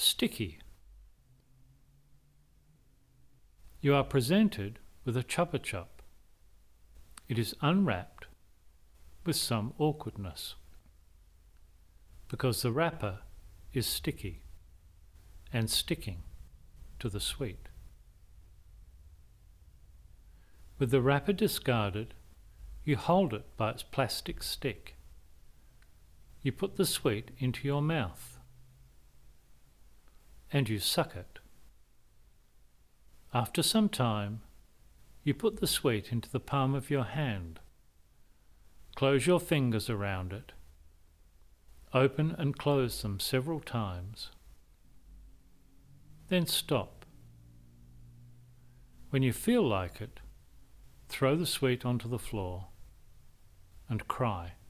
Sticky. You are presented with a Chupa Chup. It is unwrapped with some awkwardness because the wrapper is sticky and sticking to the sweet. With the wrapper discarded, you hold it by its plastic stick. You put the sweet into your mouth and you suck it. After some time, you put the sweet into the palm of your hand. Close your fingers around it. Open and close them several times. Then stop. When you feel like it, throw the sweet onto the floor and cry.